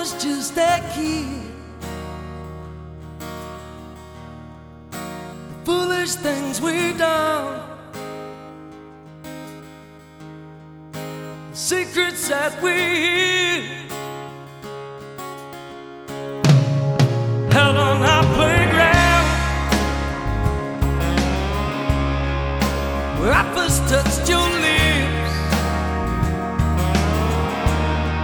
was just that kid. The foolish things we done, the secrets that we hid, held on our playground, where I first touched your